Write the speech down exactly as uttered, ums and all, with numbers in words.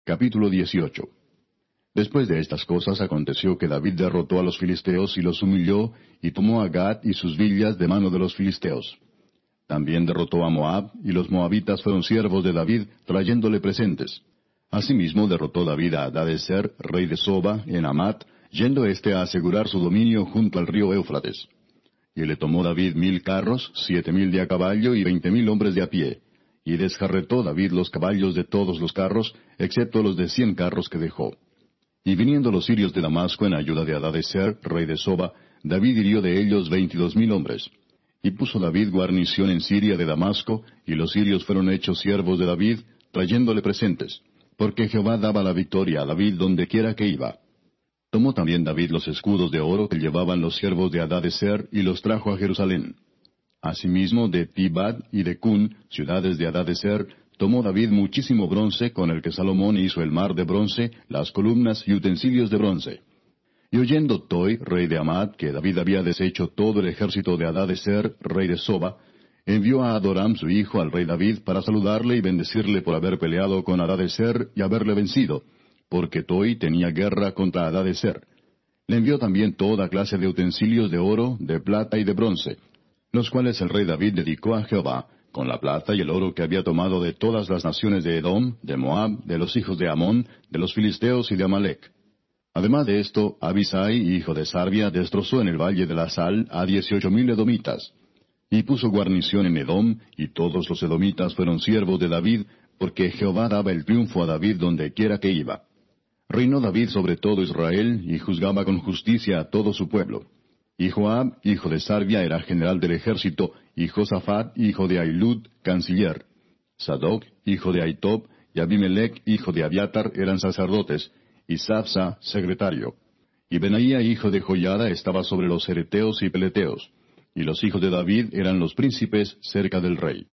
Capítulo dieciocho. Después de estas cosas aconteció que David derrotó a los filisteos y los humilló, y tomó a Gat y sus villas de mano de los filisteos. También derrotó a Moab, y los moabitas fueron siervos de David, trayéndole presentes. Asimismo derrotó David a Hadadezer, rey de Soba, en Amat, yendo éste a asegurar su dominio junto al río Éufrates. Y le tomó David mil carros, siete mil de a caballo y veinte mil hombres de a pie. Y desjarretó David los caballos de todos los carros, excepto los de cien carros que dejó. Y viniendo los sirios de Damasco en ayuda de Hadadezer, rey de Soba, David hirió de ellos veintidós mil hombres. Y puso David guarnición en Siria de Damasco, y los sirios fueron hechos siervos de David, trayéndole presentes, porque Jehová daba la victoria a David donde quiera que iba. Tomó también David los escudos de oro que llevaban los siervos de Hadadezer, y los trajo a Jerusalén. Asimismo de Tibad y de Cun, ciudades de Hadadezer, tomó David muchísimo bronce, con el que Salomón hizo el mar de bronce, las columnas y utensilios de bronce. Y oyendo Toi, rey de Amad, que David había deshecho todo el ejército de Hadadezer, rey de Soba, envió a Adoram su hijo al rey David para saludarle y bendecirle por haber peleado con Hadadezer y haberle vencido, porque Toi tenía guerra contra Hadadezer. Le envió también toda clase de utensilios de oro, de plata y de bronce, los cuales el rey David dedicó a Jehová, con la plata y el oro que había tomado de todas las naciones de Edom, de Moab, de los hijos de Amón, de los filisteos y de Amalec. Además de esto, Abisai, hijo de Sarbia, destrozó en el valle de la Sal a dieciocho mil edomitas. Y puso guarnición en Edom, y todos los edomitas fueron siervos de David, porque Jehová daba el triunfo a David donde quiera que iba. Reinó David sobre todo Israel, y juzgaba con justicia a todo su pueblo. Y Joab, hijo de Sarbia, era general del ejército, y Josafat, hijo de Ahilud, canciller. Sadoc, hijo de Ahitob, y Abimelech, hijo de Abiatar, eran sacerdotes, y Sapsa, secretario. Y Benaía, hijo de Joiada, estaba sobre los cereteos y peleteos. Y los hijos de David eran los príncipes cerca del rey.